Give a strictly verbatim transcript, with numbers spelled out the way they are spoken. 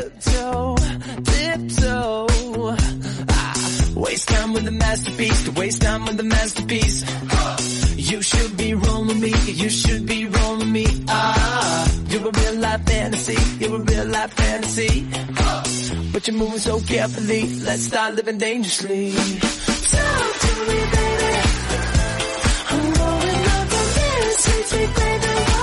tiptoe, tiptoe. Ah, waste time with the masterpiece, to waste time with the masterpiece. You should be rolling me, you should be rolling me. Ah, you're a real life fantasy, you're a real life fantasy. But you're moving so carefully, let's start living dangerously. Talk to me, baby. I'm rolling up on this, sweet, sweet baby.